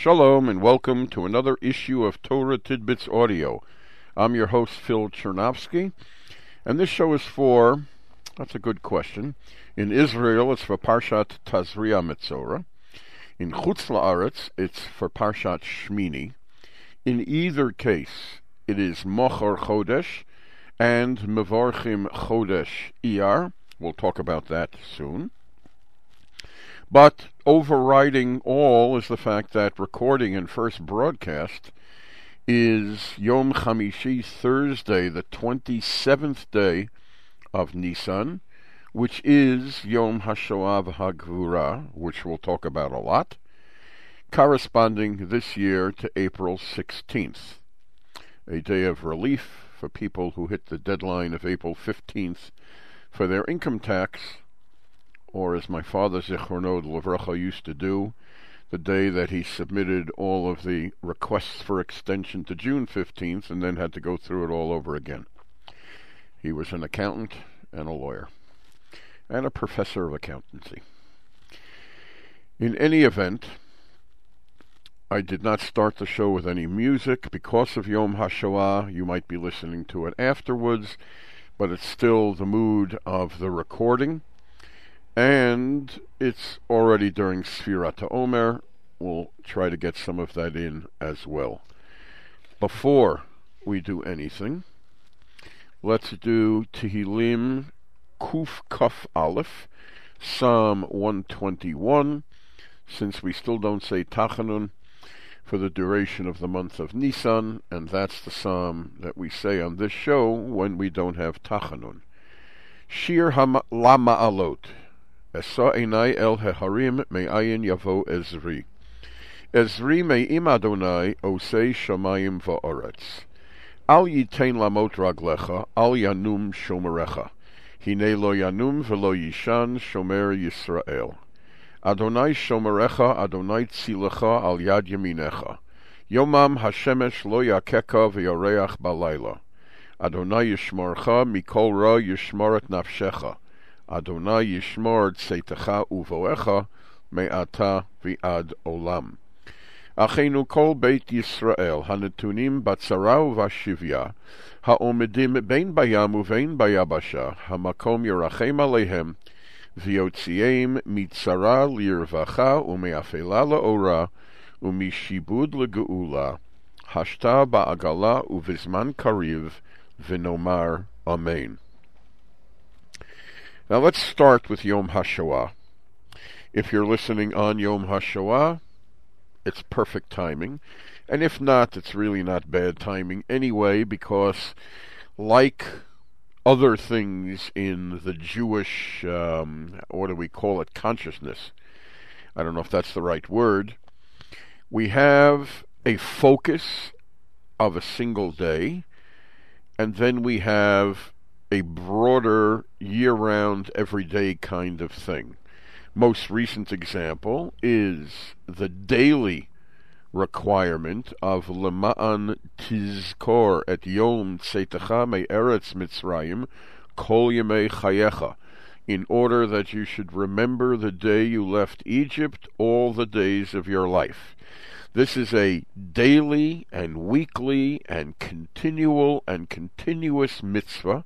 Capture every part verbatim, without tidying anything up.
Shalom and welcome to another issue of Torah Tidbits Audio. I'm your host, Phil Chernovsky, and this show is for, that's a good question, in Israel it's for Parshat Tazria Metzora, in Chutz La'aretz it's for Parshat Shmini. In either case, it is Mochor Chodesh and Mevorchim Chodesh Iyar. We'll talk about that soon. But overriding all is the fact that recording and first broadcast is Yom Chamishi, Thursday, the twenty-seventh day of Nisan, which is Yom HaShoah V'Hagvura, which we'll talk about a lot, corresponding this year to April sixteenth, a day of relief for people who hit the deadline of April fifteenth for their income tax, or as my father Zichrono Levracha used to do, the day that he submitted all of the requests for extension to June fifteenth and then had to go through it all over again. He was an accountant and a lawyer and a professor of accountancy. In any event, I did not start the show with any music because of Yom HaShoah. You might be listening to it afterwards, but it's still the mood of the recording. And it's already during Sfirat HaOmer. We'll try to get some of that in as well. Before we do anything, let's do Tehillim Kuf Kaf Aleph, Psalm one twenty-one, since we still don't say Tachanun for the duration of the month of Nisan, and that's the psalm that we say on this show when we don't have Tachanun. Shir HaLama'alot. Esa einai el heharim me'ayin yavo Ezri. Ezri me'im Adonai osei shamayim va'oretz. Al yitein lamot raglecha, al yanum shomerecha. Hine lo yanum velo yishan shomer Yisrael. Adonai shomerecha, Adonai tzilecha al yad yaminecha. Yomam hashemesh lo yakeka v'yoreach balayla. Adonai yishmarcha mikol ra yishmaret nafshecha. Adonai yishmor tzeitecha uvoecha me'ata v'ad olam. Achenu kol beit Yisrael hanetunim batzara uvashivya haomedim bein bayam uvein bayabasha hamakom yerachem aleihem v'yotziim mitzara lirvacha ume'afela la'ora umishibud legeula hashta ba'agala uvizman kariv v'nomar amen. Now let's start with Yom HaShoah. If you're listening on Yom HaShoah, it's perfect timing. And if not, it's really not bad timing anyway, because like other things in the Jewish, um, what do we call it, consciousness, I don't know if that's the right word, we have a focus of a single day, and then we have a broader, year-round, everyday kind of thing. Most recent example is the daily requirement of Lema'an Tizkor et Yom Tzeitecha Me'eretz Mitzrayim Kol Yemei Chayecha, in order that you should remember the day you left Egypt all the days of your life. This is a daily and weekly and continual and continuous mitzvah.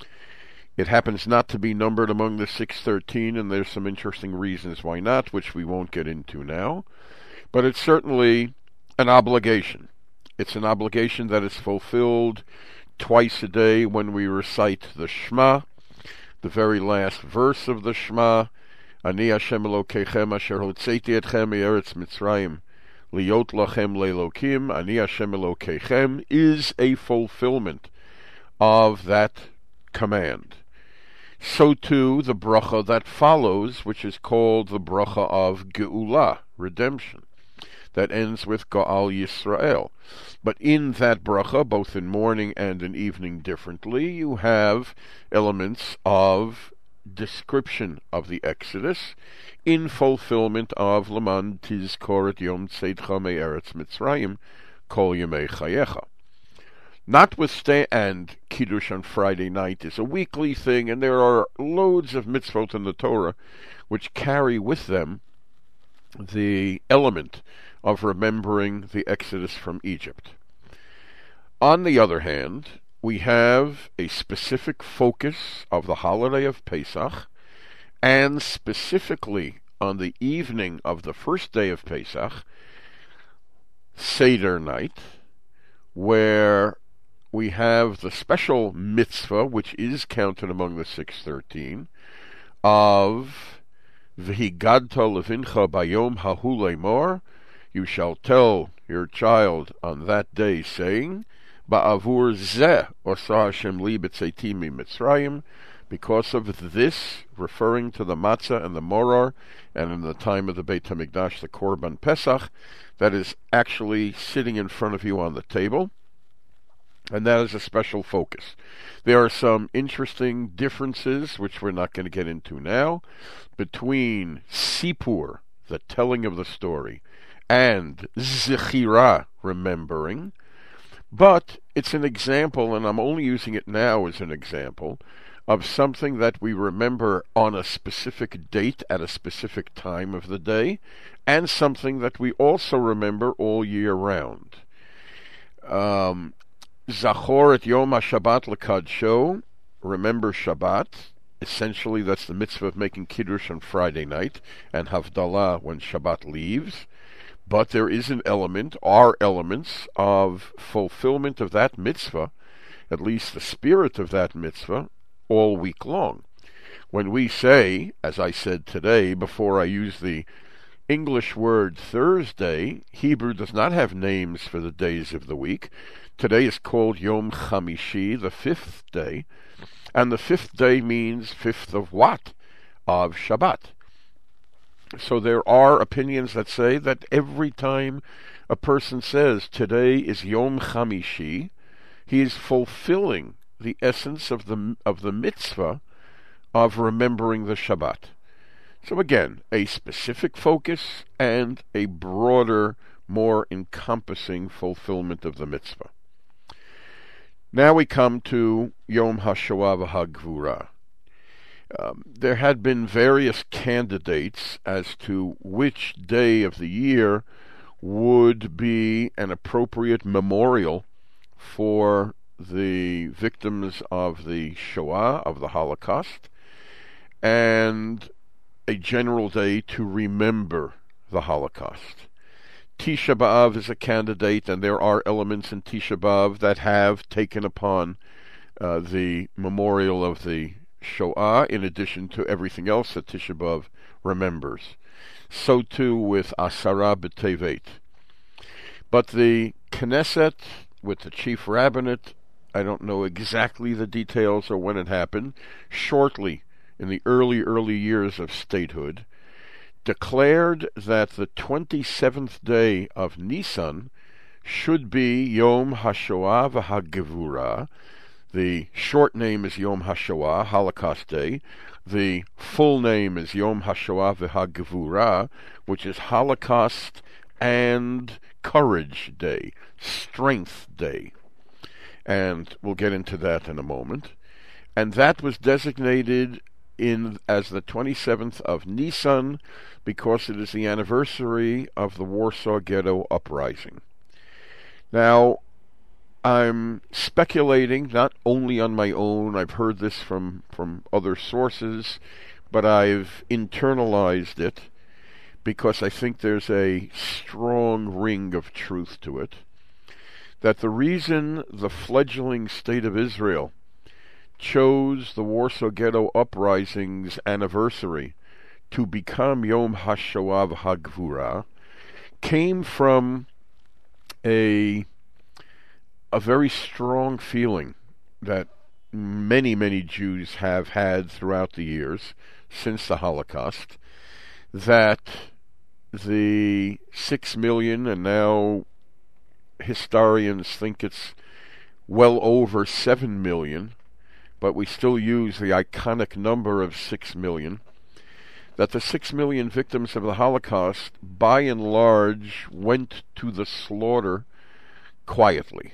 It happens not to be numbered among the six thirteen, and there's some interesting reasons why not, which we won't get into now. But it's certainly an obligation. It's an obligation that is fulfilled twice a day when we recite the Shema, the very last verse of the Shema, Ani Hashem Elokeichem asher hotzeiti etchem me'eretz Mitzrayim liot lachem le'elokim, Ani Hashem Elokeichem, is a fulfillment of that command. So too the bracha that follows, which is called the bracha of Geula, redemption, that ends with Ga'al Yisrael. But in that bracha, both in morning and in evening differently, you have elements of description of the Exodus in fulfillment of Leman Tizkor et Yom Tzeitcha Me'eretz Mitzrayim Kol Yemei Chayecha. Notwithstanding, and Kiddush on Friday night is a weekly thing, and there are loads of mitzvot in the Torah which carry with them the element of remembering the exodus from Egypt. On the other hand, we have a specific focus of the holiday of Pesach, and specifically on the evening of the first day of Pesach, Seder night, where we have the special mitzvah, which is counted among the six thirteen, of V'higadta levincha bayom hahu lemor, you shall tell your child on that day, saying, Ba'avur zeh osa Hashem li b'tzeiti mi Mitzrayim, because of this, referring to the matzah and the moror, and in the time of the Beit HaMikdash, the Korban Pesach, that is actually sitting in front of you on the table, and that is a special focus. There are some interesting differences, which we're not going to get into now, between Sipur, the telling of the story, and Zechira, remembering, but it's an example, and I'm only using it now as an example, of something that we remember on a specific date at a specific time of the day, and something that we also remember all year round. Um, Zachor et Yom HaShabbat L'Kadsho, remember Shabbat. Essentially, that's the mitzvah of making Kiddush on Friday night, and Havdalah when Shabbat leaves. But there is an element, are elements, of fulfillment of that mitzvah, at least the spirit of that mitzvah, all week long. When we say, as I said today, before I use the English word Thursday, Hebrew does not have names for the days of the week. Today is called Yom Chamishi, the fifth day, and the fifth day means fifth of what? Of Shabbat. So there are opinions that say that every time a person says today is Yom Chamishi, he is fulfilling the essence of the of the mitzvah of remembering the Shabbat. So again, a specific focus and a broader, more encompassing fulfillment of the mitzvah. Now we come to Yom HaShoah v'HaGvura. Um, there had been various candidates as to which day of the year would be an appropriate memorial for the victims of the Shoah, of the Holocaust, and a general day to remember the Holocaust. Tisha B'Av is a candidate, and there are elements in Tisha B'Av that have taken upon uh, the memorial of the Shoah, in addition to everything else that Tisha B'Av remembers. So too with Asara B'Tevet. But the Knesset, with the chief rabbinate, I don't know exactly the details or when it happened, shortly in the early, early years of statehood, declared that the twenty-seventh day of Nisan should be Yom HaShoah v'HaGevura. The short name is Yom HaShoah, Holocaust Day. The full name is Yom HaShoah v'HaGevura, which is Holocaust and Courage Day, Strength Day. And we'll get into that in a moment. And that was designated in as the twenty-seventh of Nisan because it is the anniversary of the Warsaw Ghetto Uprising. Now, I'm speculating, not only on my own, I've heard this from, from other sources, but I've internalized it because I think there's a strong ring of truth to it, that the reason the fledgling state of Israel chose the Warsaw Ghetto Uprising's anniversary to become Yom HaShoah v'HaGvura came from a a very strong feeling that many, many Jews have had throughout the years since the Holocaust, that the six million, and now historians think it's well over seven million, but we still use the iconic number of six million, that the six million victims of the Holocaust, by and large, went to the slaughter quietly.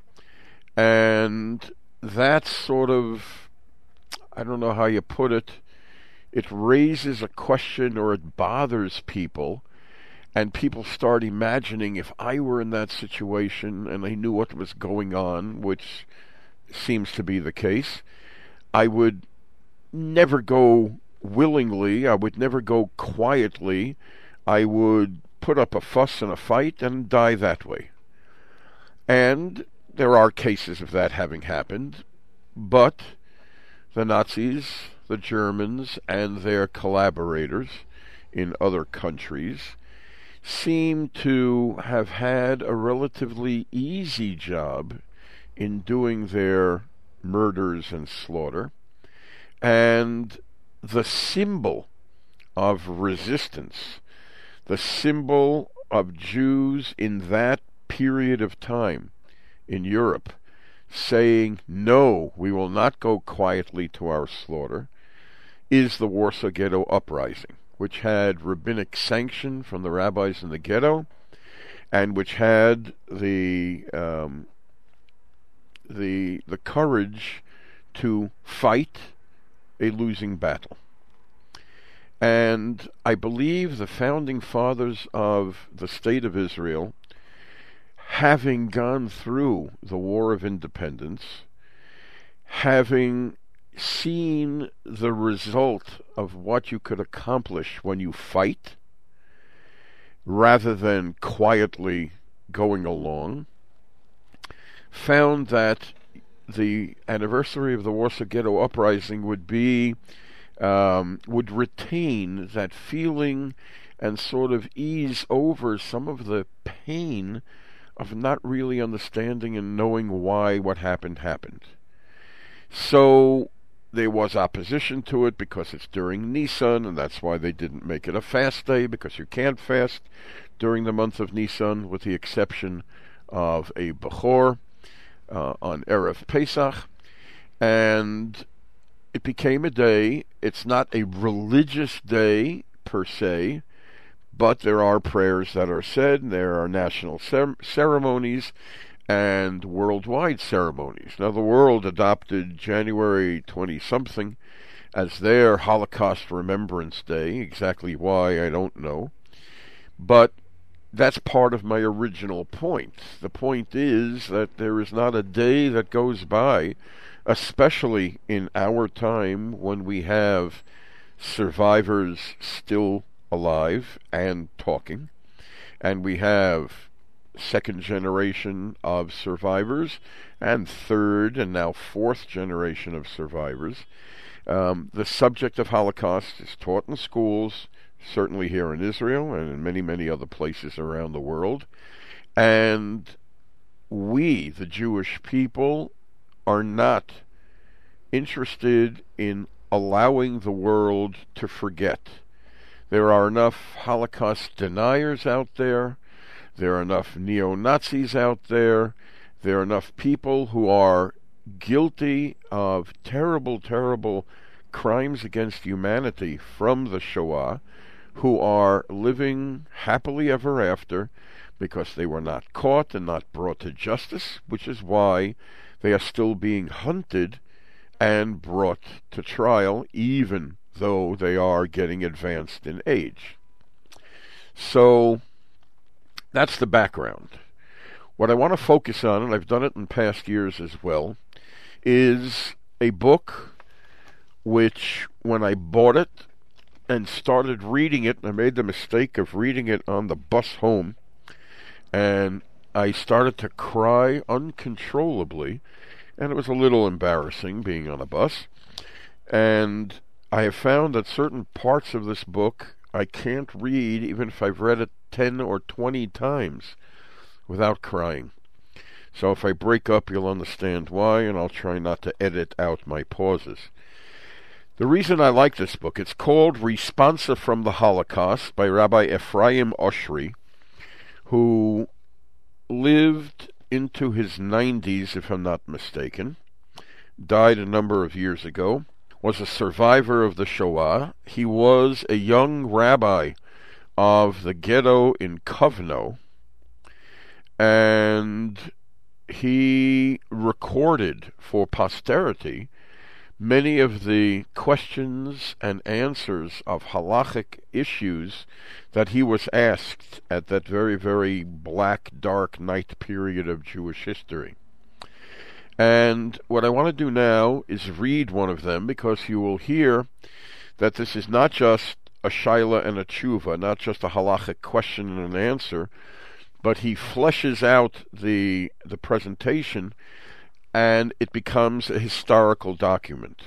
And that sort of, I don't know how you put it, it raises a question, or it bothers people and people start imagining if I were in that situation and I knew what was going on, which seems to be the case, I would never go willingly, I would never go quietly, I would put up a fuss and a fight and die that way. And there are cases of that having happened, but the Nazis, the Germans, and their collaborators in other countries seem to have had a relatively easy job in doing their murders and slaughter, and the symbol of resistance, the symbol of Jews in that period of time in Europe saying, no, we will not go quietly to our slaughter, is the Warsaw Ghetto Uprising, which had rabbinic sanction from the rabbis in the ghetto, and which had the um, the the courage to fight a losing battle. And I believe the founding fathers of the State of Israel, having gone through the War of Independence, having seen the result of what you could accomplish when you fight, rather than quietly going along, found that the anniversary of the Warsaw Ghetto Uprising would be, um, would retain that feeling and sort of ease over some of the pain of not really understanding and knowing why what happened happened. So there was opposition to it because it's during Nisan, and that's why they didn't make it a fast day, because you can't fast during the month of Nisan, with the exception of a Bechor uh, on Erev Pesach. And it became a day. It's not a religious day per se, but there are prayers that are said, and there are national cer- ceremonies and worldwide ceremonies. Now, the world adopted January twentieth-something as their Holocaust Remembrance Day. Exactly why, I don't know. But that's part of my original point. The point is that there is not a day that goes by, especially in our time when we have survivors still alive and talking, and we have second generation of survivors and third and now fourth generation of survivors. Um, the subject of Holocaust is taught in schools, certainly here in Israel and in many, many other places around the world. And we, the Jewish people, are not interested in allowing the world to forget. There are enough Holocaust deniers out there. There are enough neo-Nazis out there. There are enough people who are guilty of terrible, terrible crimes against humanity from the Shoah, who are living happily ever after because they were not caught and not brought to justice, which is why they are still being hunted and brought to trial, even though they are getting advanced in age. So that's the background. What I want to focus on, and I've done it in past years as well, is a book which, when I bought it and started reading it, I made the mistake of reading it on the bus home, and I started to cry uncontrollably, and it was a little embarrassing being on a bus. And I have found that certain parts of this book I can't read even if I've read it ten or twenty times without crying. So if I break up, you'll understand why, and I'll try not to edit out my pauses. The reason I like this book, it's called Responsa from the Holocaust by Rabbi Ephraim Oshry, who lived into his nineties, if I'm not mistaken, died a number of years ago, was a survivor of the Shoah. He was a young rabbi of the ghetto in Kovno, and he recorded for posterity Many of the questions and answers of halachic issues that he was asked at that very, very black, dark night period of Jewish history. And what I want to do now is read one of them, because you will hear that this is not just a shaila and a tshuva, not just a halachic question and an answer, but he fleshes out the the presentation, and it becomes a historical document.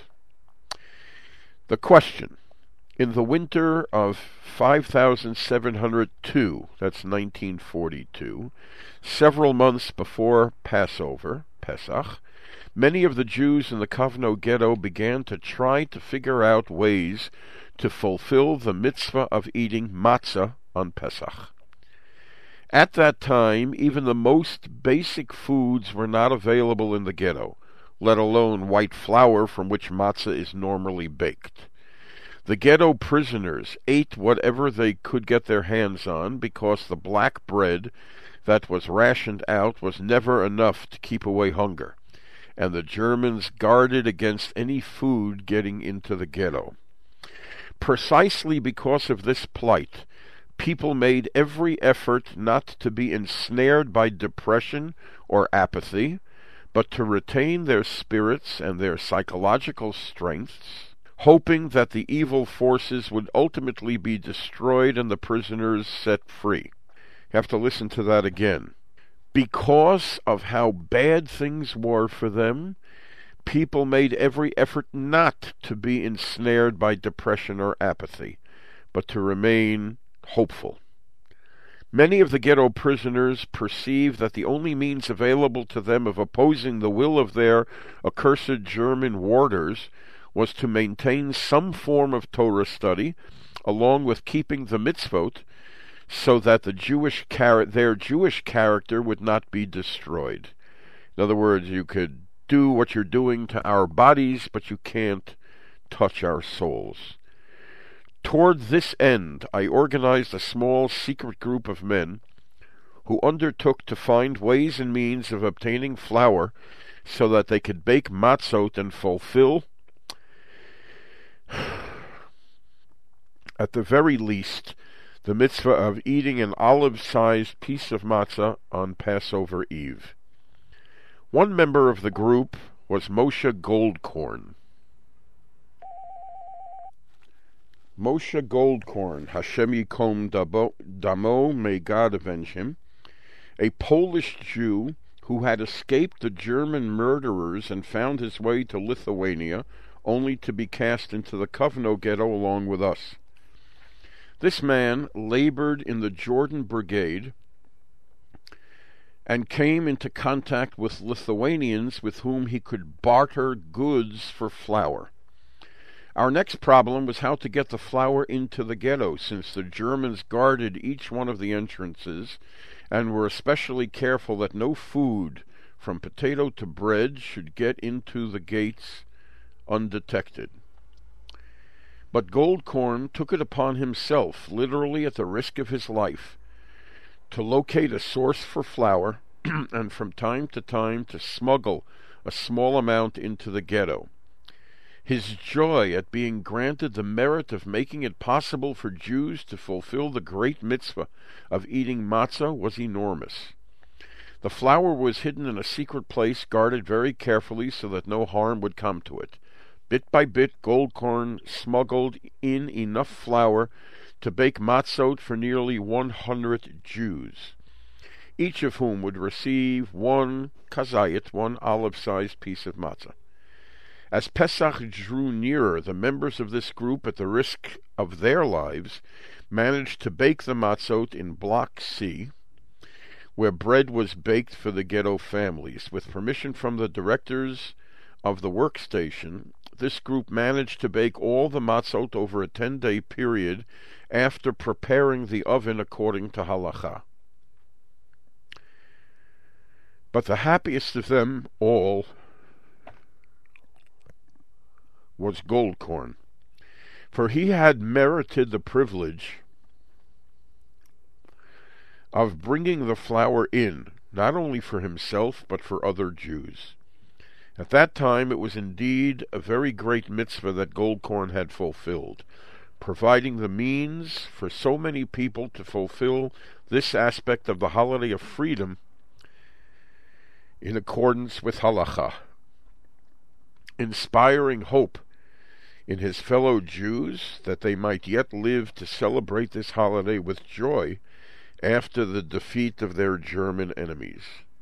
The question: in the winter of five thousand seven hundred two, that's nineteen forty-two, several months before Passover, Pesach, many of the Jews in the Kovno ghetto began to try to figure out ways to fulfill the mitzvah of eating matzah on Pesach. At that time, even the most basic foods were not available in the ghetto, let alone white flour from which matzah is normally baked. The ghetto prisoners ate whatever they could get their hands on, because the black bread that was rationed out was never enough to keep away hunger, and the Germans guarded against any food getting into the ghetto. Precisely because of this plight, people made every effort not to be ensnared by depression or apathy, but to retain their spirits and their psychological strengths, hoping that the evil forces would ultimately be destroyed and the prisoners set free. You have to listen to that again. Because of how bad things were for them, people made every effort not to be ensnared by depression or apathy, but to remain hopeful. Many of the ghetto prisoners perceived that the only means available to them of opposing the will of their accursed German warders was to maintain some form of Torah study, along with keeping the mitzvot, so that the Jewish char- their Jewish character would not be destroyed. In other words, you could do what you're doing to our bodies, but you can't touch our souls. Toward this end, I organized a small secret group of men who undertook to find ways and means of obtaining flour so that they could bake matzot and fulfill, at the very least, the mitzvah of eating an olive-sized piece of matzah on Passover Eve. One member of the group was Moshe Goldkorn. Moshe Goldkorn, Hashem Yikom Damo, may God avenge him, a Polish Jew who had escaped the German murderers and found his way to Lithuania, only to be cast into the Kovno ghetto along with us. This man labored in the Jordan Brigade and came into contact with Lithuanians with whom he could barter goods for flour. Our next problem was how to get the flour into the ghetto, since the Germans guarded each one of the entrances and were especially careful that no food, from potato to bread, should get into the gates undetected. But Goldkorn took it upon himself, literally at the risk of his life, to locate a source for flour and from time to time to smuggle a small amount into the ghetto. His joy at being granted the merit of making it possible for Jews to fulfill the great mitzvah of eating matzah was enormous. The flour was hidden in a secret place, guarded very carefully so that no harm would come to it. Bit by bit, Goldkorn smuggled in enough flour to bake matzot for nearly one hundred Jews, each of whom would receive one kazayit, one olive-sized piece of matzah. As Pesach drew nearer, the members of this group, at the risk of their lives, managed to bake the matzot in Block C, where bread was baked for the ghetto families. With permission from the directors of the workstation, this group managed to bake all the matzot over a ten-day period after preparing the oven according to halacha. But the happiest of them all was Goldkorn, for he had merited the privilege of bringing the flour in, not only for himself, but for other Jews. At that time it was indeed a very great mitzvah that Goldkorn had fulfilled, providing the means for so many people to fulfill this aspect of the holiday of freedom in accordance with halacha, inspiring hope in his fellow Jews that they might yet live to celebrate this holiday with joy after the defeat of their German enemies.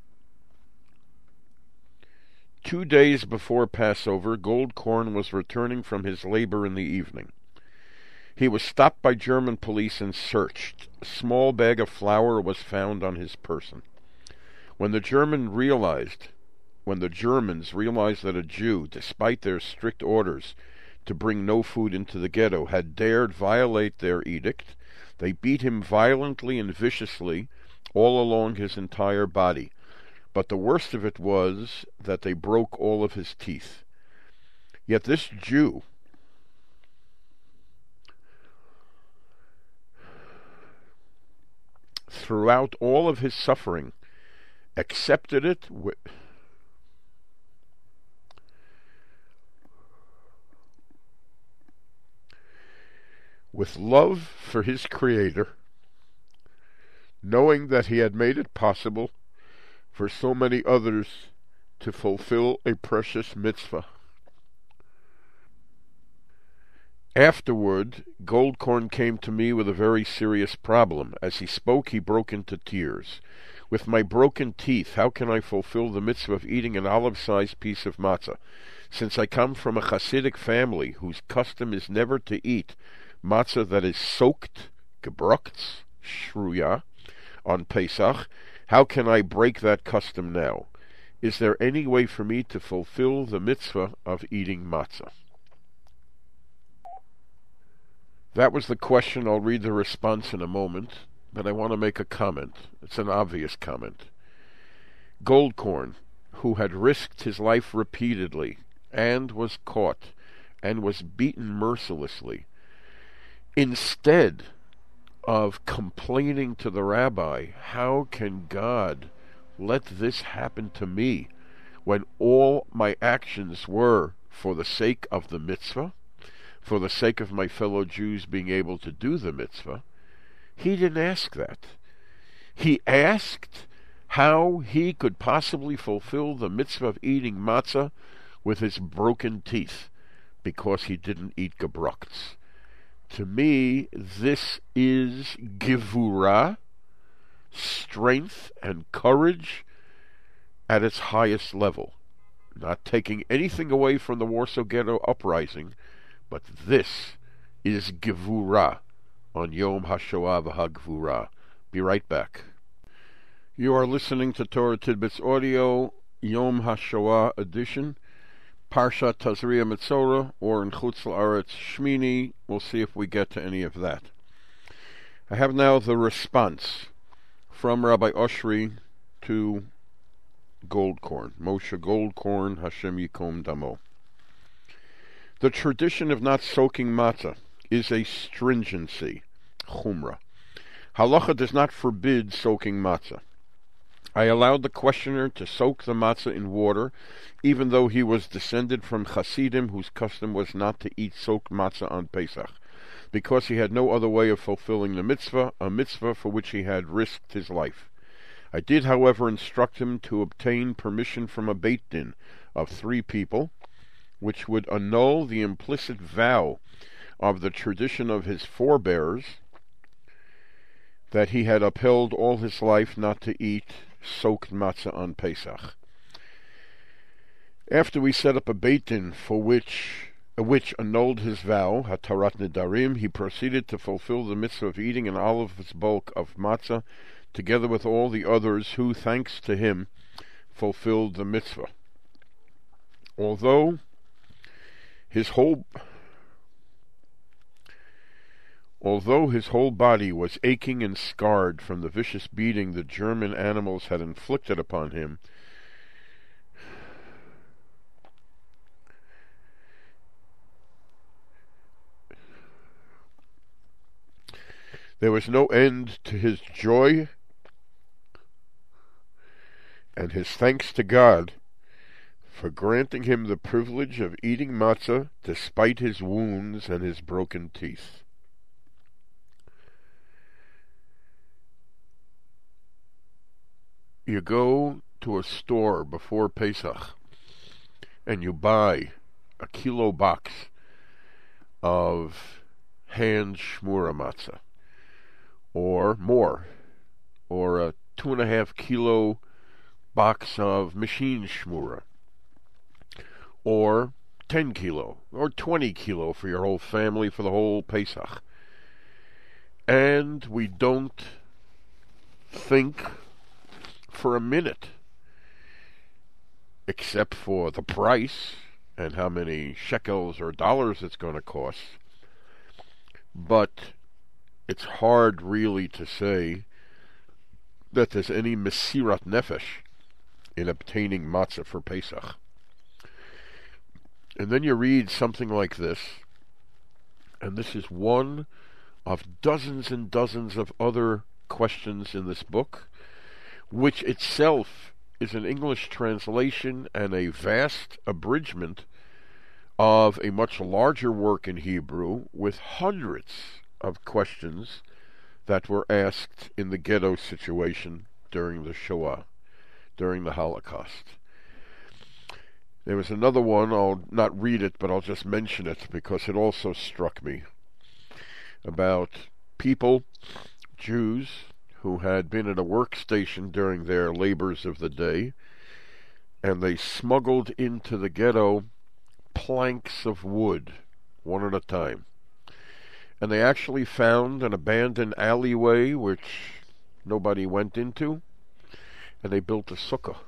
Two days before Passover, Goldkorn was returning from his labor in the evening. He was stopped by German police and searched. A small bag of flour was found on his person. When the German realized, when the Germans realized that a Jew, despite their strict orders to bring no food into the ghetto, had dared violate their edict, they beat him violently and viciously all along his entire body. But the worst of it was that they broke all of his teeth. Yet this Jew, throughout all of his suffering, accepted it with, with love for his Creator, knowing that he had made it possible for so many others to fulfill a precious mitzvah. Afterward, Goldkorn came to me with a very serious problem. As he spoke, he broke into tears. With my broken teeth, how can I fulfill the mitzvah of eating an olive-sized piece of matzah? Since I come from a Hasidic family whose custom is never to eat matzah that is soaked, gebrochts, shruya, on Pesach, how can I break that custom now? Is there any way for me to fulfill the mitzvah of eating matzah? That was the question. I'll read the response in a moment, but I want to make a comment. It's an obvious comment. Goldkorn, who had risked his life repeatedly, and was caught, and was beaten mercilessly, instead of complaining to the rabbi, how can God let this happen to me, when all my actions were for the sake of the mitzvah, for the sake of my fellow Jews being able to do the mitzvah? He didn't ask that. He asked how he could possibly fulfill the mitzvah of eating matzah with his broken teeth, because he didn't eat gebrochts. To me, this is gevurah, strength and courage at its highest level. Not taking anything away from the Warsaw Ghetto Uprising, but this is gevurah on Yom HaShoah v'HaGvurah. Be right back. You are listening to Torah Tidbits Audio, Yom HaShoah edition, Parshat Tazria Metzora, or in Chutz La'aretz Shmini. We'll see if we get to any of that. I have now the response from Rabbi Oshry to Goldkorn, Moshe Goldkorn, Hashem Yikom Damo. The tradition of not soaking matzah is a stringency, chumrah. Halacha does not forbid soaking matzah. I allowed the questioner to soak the matzah in water, even though he was descended from Hasidim whose custom was not to eat soaked matzah on Pesach, because he had no other way of fulfilling the mitzvah, a mitzvah for which he had risked his life. I did, however, instruct him to obtain permission from a Beit Din of three people, which would annul the implicit vow of the tradition of his forebears that he had upheld all his life not to eat soaked matzah on Pesach. After we set up a Beit Din for which which annulled his vow, Hatarat Nedarim, he proceeded to fulfill the mitzvah of eating an olive's bulk of matzah, together with all the others who, thanks to him, fulfilled the mitzvah. Although his whole although his whole body was aching and scarred from the vicious beating the German animals had inflicted upon him, there was no end to his joy and his thanks to God for granting him the privilege of eating matzah despite his wounds and his broken teeth. You go to a store before Pesach and you buy a kilo box of hand shmura matzah, or more, or a two and a half kilo box of machine shmura, or ten kilo, or twenty kilo for your whole family for the whole Pesach. And we don't think for a minute, except for the price and how many shekels or dollars it's going to cost. But it's hard really to say that there's any mesirat nefesh in obtaining matzah for Pesach. And then you read something like this, and this is one of dozens and dozens of other questions in this book, which itself is an English translation and a vast abridgment of a much larger work in Hebrew with hundreds of questions that were asked in the ghetto situation during the Shoah, during the Holocaust. There was another one, I'll not read it, but I'll just mention it because it also struck me, about people, Jews, who had been at a workstation during their labors of the day, and they smuggled into the ghetto planks of wood, one at a time. And they actually found an abandoned alleyway which nobody went into, and they built a sukkah.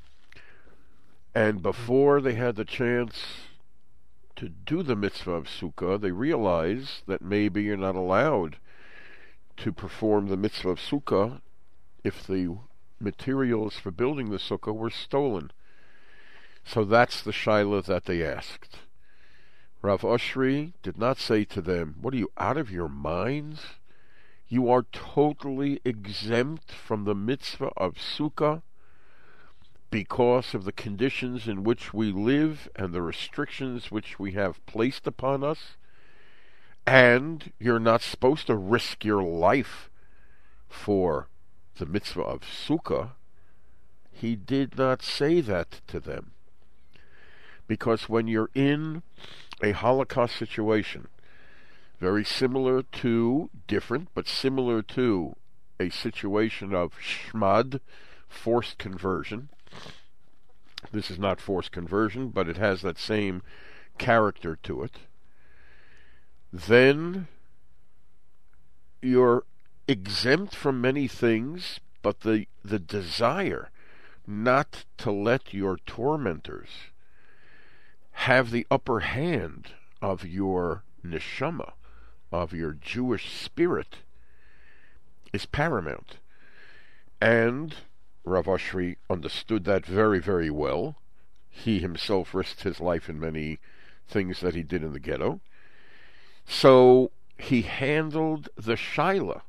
And before they had the chance to do the mitzvah of sukkah, they realized that maybe you're not allowed to perform the mitzvah of sukkah if the materials for building the sukkah were stolen. So that's the shaila that they asked. Rav Oshry did not say to them, "What are you, out of your minds? You are totally exempt from the mitzvah of sukkah because of the conditions in which we live and the restrictions which we have placed upon us, and you're not supposed to risk your life for the mitzvah of sukkah." He did not say that to them. Because when you're in a Holocaust situation, very similar to, different, but similar to a situation of shmad, forced conversion. This is not forced conversion, but it has that same character to it. Then you're exempt from many things, but the, the desire not to let your tormentors have the upper hand of your neshama, of your Jewish spirit, is paramount. And Rav Oshry understood that very, very well. He himself risked his life in many things that he did in the ghetto. So he handled the shaila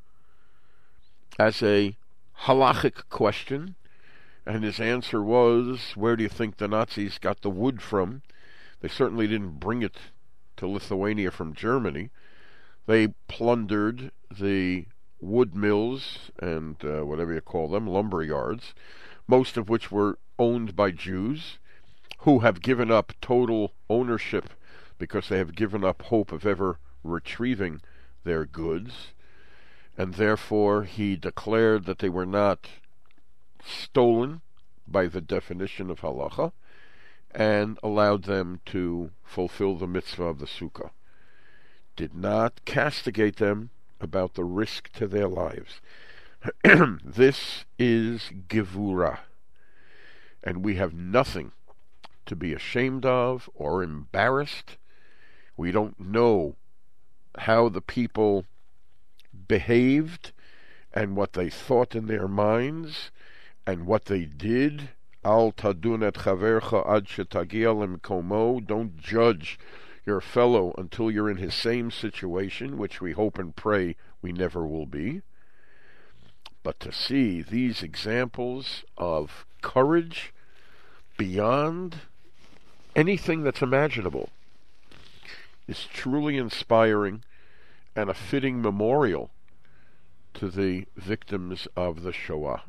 as a halachic question, and his answer was, where do you think the Nazis got the wood from? They certainly didn't bring it to Lithuania from Germany. They plundered the wood mills and uh, whatever you call them, lumber yards, most of which were owned by Jews, who have given up total ownership because they have given up hope of ever retrieving their goods. And therefore he declared that they were not stolen by the definition of halacha, and allowed them to fulfill the mitzvah of the sukkah. Did not castigate them about the risk to their lives. This is gevura, and we have nothing to be ashamed of or embarrassed. We don't know how the people behaved and what they thought in their minds and what they did. Al tadun et chavercha ad shetagia lemkomo. Don't judge your fellow until you're in his same situation, which we hope and pray we never will be. But to see these examples of courage beyond anything that's imaginable, is truly inspiring and a fitting memorial to the victims of the Shoah.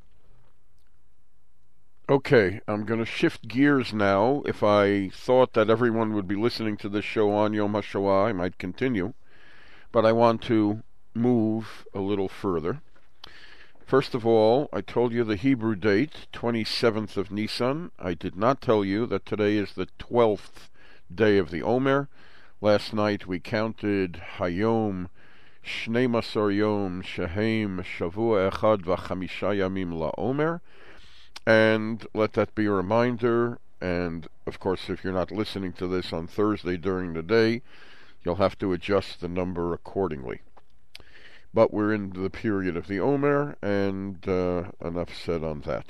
Okay, I'm going to shift gears now. If I thought that everyone would be listening to this show on Yom HaShoah, I might continue. But I want to move a little further. First of all, I told you the Hebrew date, twenty-seventh of Nisan. I did not tell you that today is the twelfth day of the Omer. Last night we counted Hayom, Shnei Masor Yom, Shehem, Shavua Echad, V'chamisha Yamim LaOmer. And let that be a reminder. And, of course, if you're not listening to this on Thursday during the day, you'll have to adjust the number accordingly. But we're in the period of the Omer, and uh, enough said on that.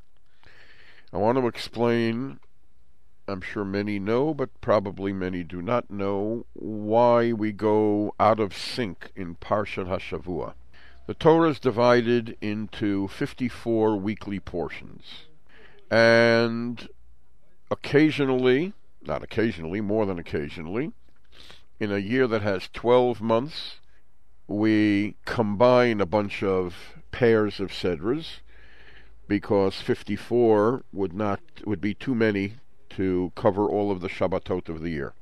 I want to explain, I'm sure many know, but probably many do not know, why we go out of sync in Parshat HaShavua. The Torah is divided into fifty-four weekly portions. And occasionally, not occasionally, more than occasionally, in a year that has twelve months, we combine a bunch of pairs of sedras, because fifty-four would not would be too many to cover all of the Shabbatot of the year.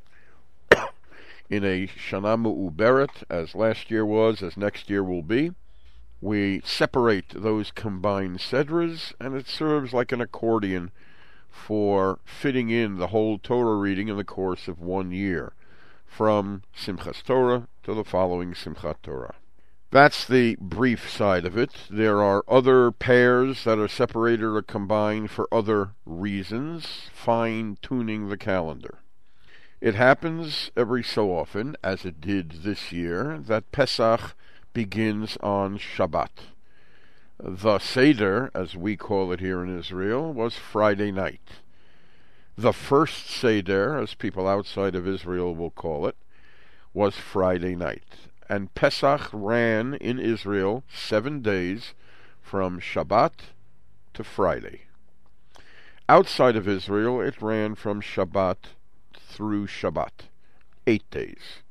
In a Shana Me'uberet, as last year was, as next year will be, we separate those combined sedras, and it serves like an accordion for fitting in the whole Torah reading in the course of one year, from Simchas Torah to the following Simchat Torah. That's the brief side of it. There are other pairs that are separated or combined for other reasons, fine-tuning the calendar. It happens every so often, as it did this year, that Pesach begins on Shabbat. The Seder, as we call it here in Israel, was Friday night. The first Seder, as people outside of Israel will call it, was Friday night. And Pesach ran in Israel seven days from Shabbat to Friday. Outside of Israel, it ran from Shabbat through Shabbat, eight days.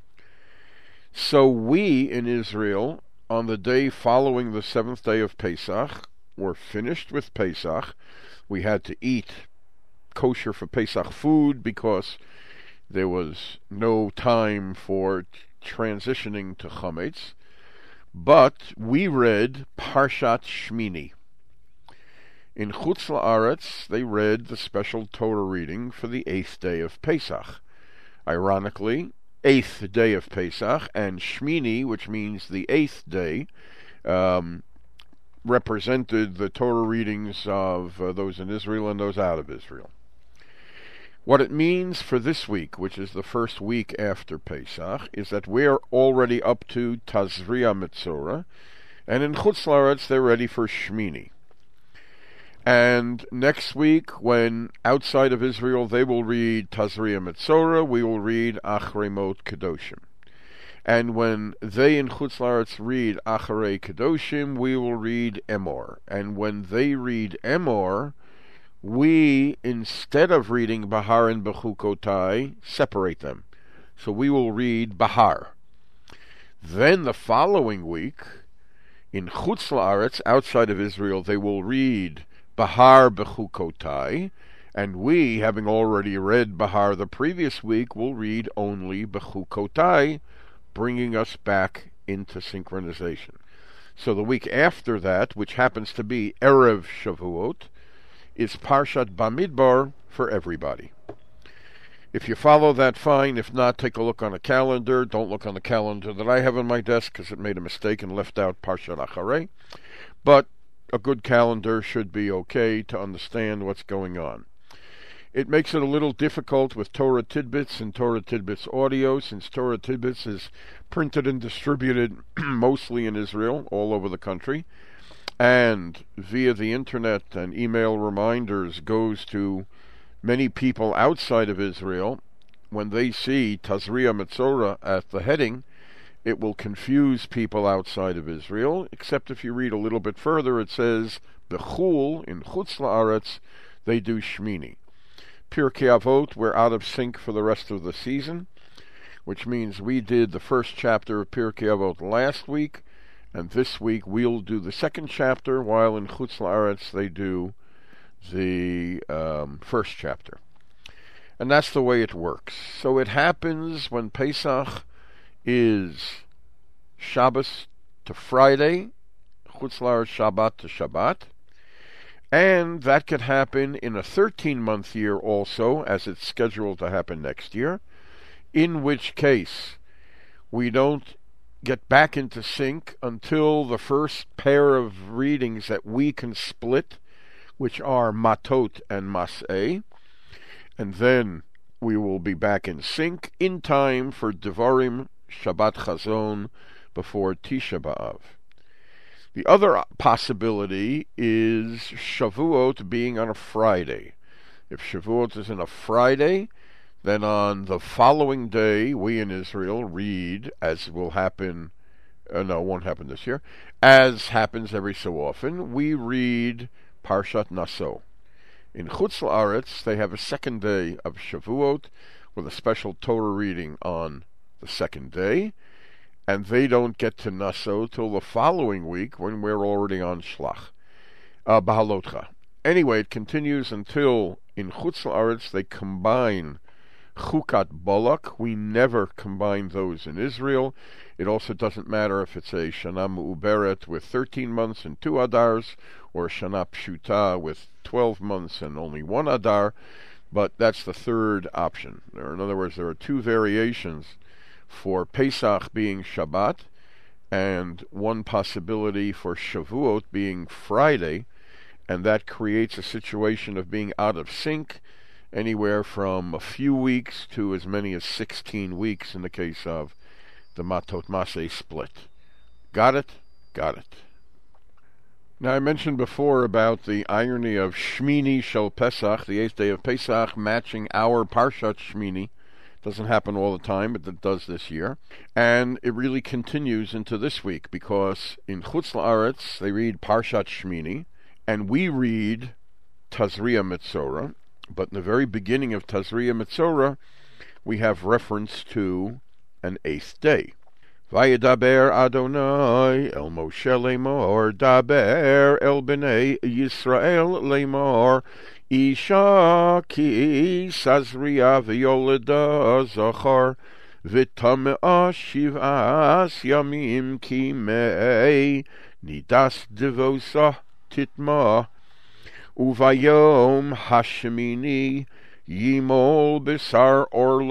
So we in Israel, on the day following the seventh day of Pesach, were finished with Pesach. We had to eat kosher for Pesach food because there was no time for transitioning to Chametz. But we read Parshat Shmini. In Chutz La'aretz, they read the special Torah reading for the eighth day of Pesach. Ironically, eighth day of Pesach, and Shmini, which means the eighth day, um, represented the Torah readings of uh, those in Israel and those out of Israel. What it means for this week, which is the first week after Pesach, is that we're already up to Tazria Metzora, and in Chutz La'aretz they're ready for Shmini. And next week, when outside of Israel they will read Tazria Metzora, we will read Achrei Mot Kedoshim. And when they in Chutz La'aretz read Achrei Kedoshim, we will read Emor. And when they read Emor, we, instead of reading Bahar and Bechukotai, separate them. So we will read Bahar. Then the following week, in Chutz La'aretz, outside of Israel, they will read Bahar Bechukotai, and we, having already read Bahar the previous week, will read only Bechukotai, bringing us back into synchronization. So the week after that, which happens to be Erev Shavuot, is Parshat Bamidbar for everybody. If you follow that, fine. If not, take a look on a calendar. Don't look on the calendar that I have on my desk because it made a mistake and left out Parshat Acharei. But a good calendar should be okay to understand what's going on. It makes it a little difficult with Torah Tidbits and Torah Tidbits audio, since Torah Tidbits is printed and distributed mostly in Israel, all over the country, and via the internet and email reminders goes to many people outside of Israel. When they see Tazria Metzora at the heading, it will confuse people outside of Israel, except if you read a little bit further, it says Bechul in Chutz La'aretz, they do Shmini. Pirkei Avot, we're out of sync for the rest of the season, which means we did the first chapter of Pirkei Avot last week, and this week we'll do the second chapter, while in Chutz La'aretz they do the um, first chapter. And that's the way it works. So it happens when Pesach is Shabbos to Friday, Chutz La'aretz Shabbat to Shabbat, and that could happen in a thirteen-month year also, as it's scheduled to happen next year, in which case we don't get back into sync until the first pair of readings that we can split, which are Matot and Mas'eh, and then we will be back in sync in time for Devarim Shabbat Chazon before Tisha B'Av. The other possibility is Shavuot being on a Friday. If Shavuot is on a Friday, then on the following day, we in Israel read, as will happen, uh, no, it won't happen this year, as happens every so often, we read Parshat Naso. In Chutz La'aretz, they have a second day of Shavuot with a special Torah reading on the second day, and they don't get to Naso till the following week when we're already on Shlach, uh, Bahalotcha. Anyway, it continues until in Chutz La'aretz they combine Chukat Balak. We never combine those in Israel. It also doesn't matter if it's a Shana Me'uberet with thirteen months and two Adars, or a Shana Pshuta with twelve months and only one Adar, but that's the third option. Or in other words, there are two variations for Pesach being Shabbat, and one possibility for Shavuot being Friday, and that creates a situation of being out of sync, anywhere from a few weeks to as many as sixteen weeks in the case of the Matot Maseh split. Got it? Got it. Now, I mentioned before about the irony of Shmini Shel Pesach, the eighth day of Pesach, matching our Parshat Shmini. Doesn't happen all the time, but it does this year. And it really continues into this week, because in Chutz La'aretz they read Parshat Shmini, and we read Tazria Metzora, but in the very beginning of Tazria Metzora we have reference to an eighth day. Vayedaber Adonai el Moshe lemor, daber el bnei Yisrael lemor, Isha ki sazria v'yoleda zachar, v'tamea shiv'as yamim ki mei, nidas devosa titma, uvayom hashemini yimol besar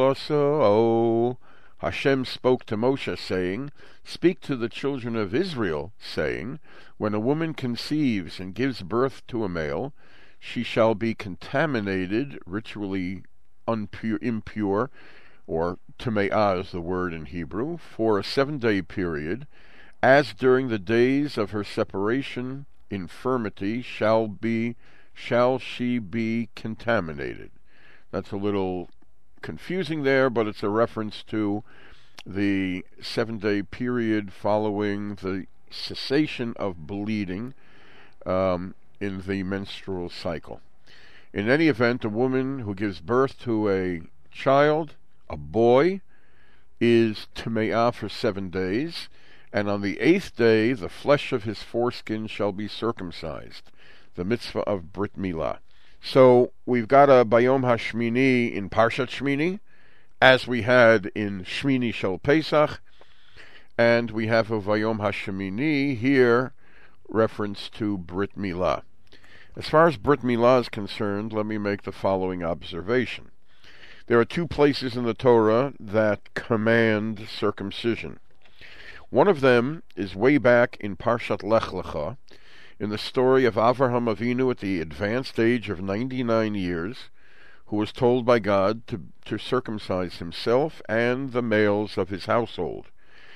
orlaso. Hashem spoke to Moshe, saying, Speak to the children of Israel, saying, When a woman conceives and gives birth to a male, she shall be contaminated, ritually unpure, impure, or tame'ah is the word in Hebrew, for a seven-day period, as during the days of her separation, infirmity shall be, shall she be contaminated. That's a little confusing there, but it's a reference to the seven-day period following the cessation of bleeding um, in the menstrual cycle. In any event, a woman who gives birth to a child, a boy, is tame'ah for seven days, and on the eighth day the flesh of his foreskin shall be circumcised, the mitzvah of Brit Milah. So we've got a Bayom HaShmini in Parshat Shmini, as we had in Shmini Shel Pesach, and we have a Bayom HaShmini here, reference to Brit Milah. As far as Brit Milah is concerned, let me make the following observation. There are two places in the Torah that command circumcision. One of them is way back in Parshat Lech Lecha, in the story of Avraham Avinu at the advanced age of ninety-nine years, who was told by God to, to circumcise himself and the males of his household.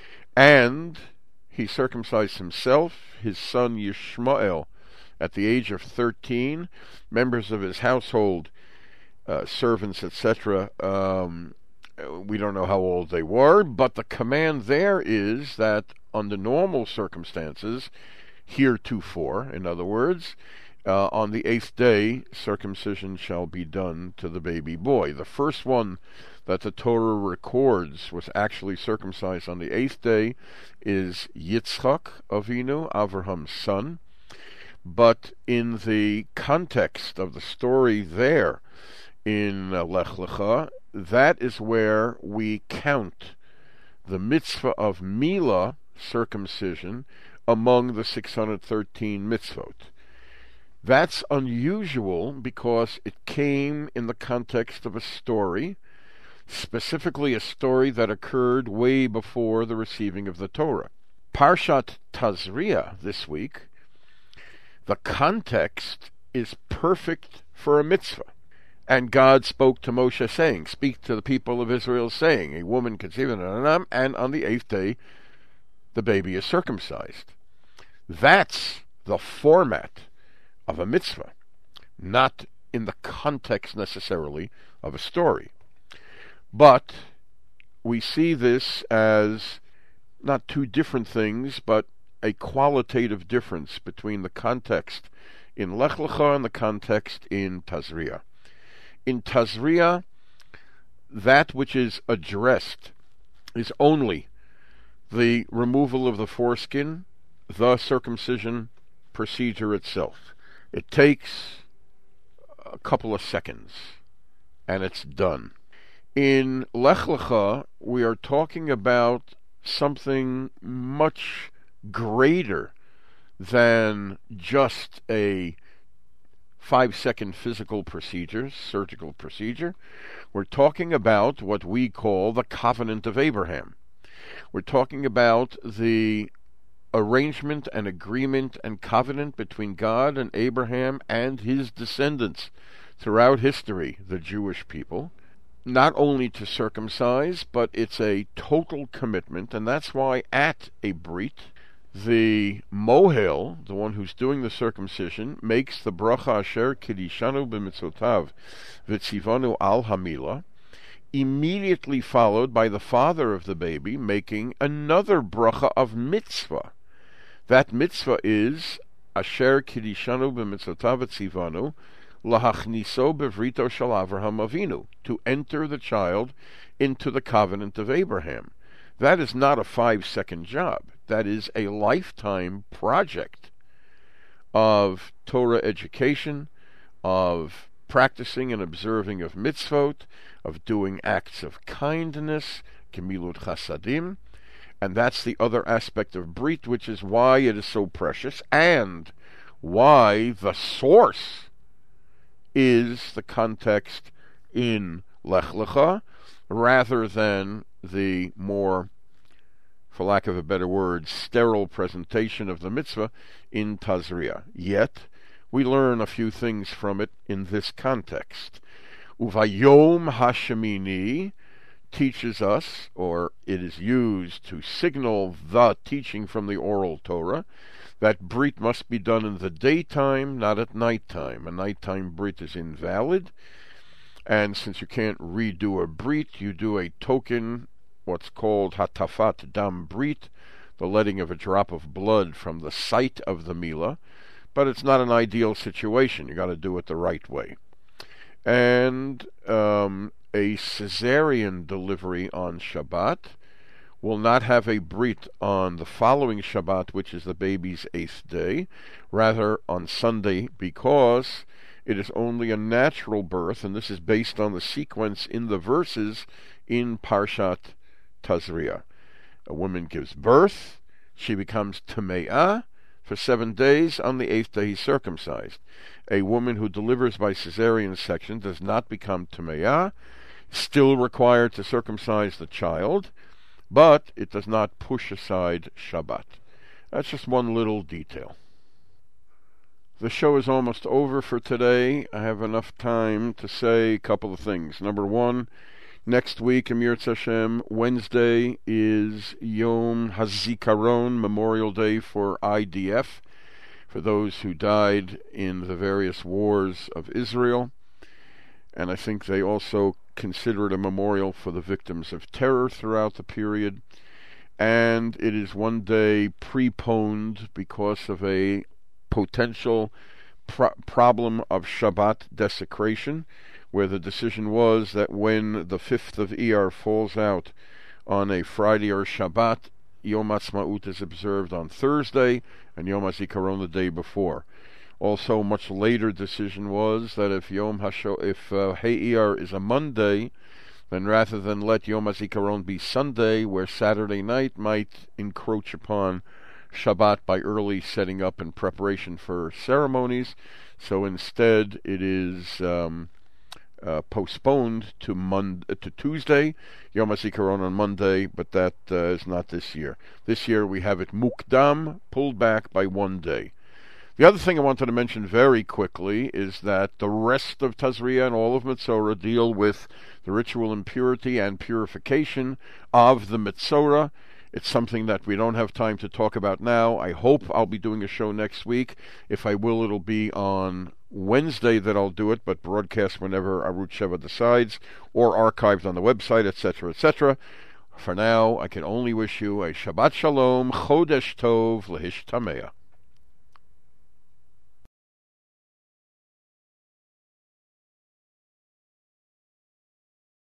And he circumcised himself, his son Yishmael, at the age of thirteen, members of his household, uh, servants, et cetera, um, we don't know how old they were, but the command there is that under normal circumstances, heretofore, in other words, Uh, on the eighth day, circumcision shall be done to the baby boy. The first one that the Torah records was actually circumcised on the eighth day is Yitzchak Avinu, Abraham's son. But in the context of the story there in uh, Lech Lecha, that is where we count the mitzvah of Milah, circumcision, among the six hundred thirteen mitzvot. That's unusual because it came in the context of a story, specifically a story that occurred way before the receiving of the Torah. Parshat Tazria this week, the context is perfect for a mitzvah. And God spoke to Moshe saying, speak to the people of Israel saying, a woman conceived in Anam, and on the eighth day the baby is circumcised. That's the format of a mitzvah, not in the context necessarily of a story. But we see this as not two different things, but a qualitative difference between the context in Lech Lecha and the context in Tazria. In Tazria, that which is addressed is only the removal of the foreskin, the circumcision procedure itself. It takes a couple of seconds, and it's done. In Lech Lecha, we are talking about something much greater than just a five-second physical procedure, surgical procedure. We're talking about what we call the covenant of Abraham. We're talking about the arrangement and agreement and covenant between God and Abraham and his descendants throughout history, the Jewish people, not only to circumcise, but it's a total commitment, and that's why at a Brit, the Mohel, the one who's doing the circumcision, makes the bracha asher kidishanu b'mitzvotav v'tzivanu al hamila, immediately followed by the father of the baby making another bracha of mitzvah. That mitzvah is asher kidishanu b'mitzvotav v'tzivanu lahachniso bevrito shel Avraham Avinu, to enter the child into the covenant of Abraham. That is not a five-second job. That is a lifetime project of Torah education, of practicing and observing of mitzvot, of doing acts of kindness, gemilut chasadim, and that's the other aspect of Brit, which is why it is so precious, and why the source is the context in Lech Lecha, rather than the more, for lack of a better word, sterile presentation of the mitzvah in Tazria. Yet, we learn a few things from it in this context. Uvayom Hashemini teaches us, or it is used to signal the teaching from the oral Torah, that Brit must be done in the daytime, not at nighttime. A nighttime Brit is invalid, and since you can't redo a Brit, you do a token, what's called Hatafat Dam Brit, the letting of a drop of blood from the site of the Milah, but it's not an ideal situation. You got to do it the right way. And um, a cesarean delivery on Shabbat will not have a Brit on the following Shabbat, which is the baby's eighth day, rather on Sunday, because it is only a natural birth, and this is based on the sequence in the verses in Parshat Tazria. A woman gives birth, she becomes Tame'ah for seven days, on the eighth day he's circumcised. A woman who delivers by cesarean section does not become Tame'ah, still required to circumcise the child, but it does not push aside Shabbat. That's just one little detail. The show is almost over for today. I have enough time to say a couple of things. Number one, next week, Amir Hashem, Wednesday is Yom HaZikaron, Memorial Day for I D F, for those who died in the various wars of Israel. And I think they also consider it a memorial for the victims of terror throughout the period. And it is one day preponed because of a potential pro- problem of Shabbat desecration, where the decision was that when the fifth of Iyar falls out on a Friday or Shabbat, Yom Ha'atzmaut is observed on Thursday, and Yom HaZikaron the day before. Also, much later decision was that if Yom Hasho, if uh, Hey Iyar is a Monday, then rather than let Yom HaZikaron be Sunday, where Saturday night might encroach upon Shabbat by early setting up and preparation for ceremonies, so instead it is um, uh, postponed to Mon- to Tuesday, Yom HaZikaron on Monday, but that uh, is not this year. This year we have it Mukdam, pulled back by one day. The other thing I wanted to mention very quickly is that the rest of Tazria and all of Metzora deal with the ritual impurity and purification of the Metzora. It's something that we don't have time to talk about now. I hope I'll be doing a show next week. If I will, it'll be on Wednesday that I'll do it, but broadcast whenever Arutz Sheva decides, or archived on the website, et cetera, et cetera. For now, I can only wish you a Shabbat Shalom, Chodesh Tov, Lehistamea.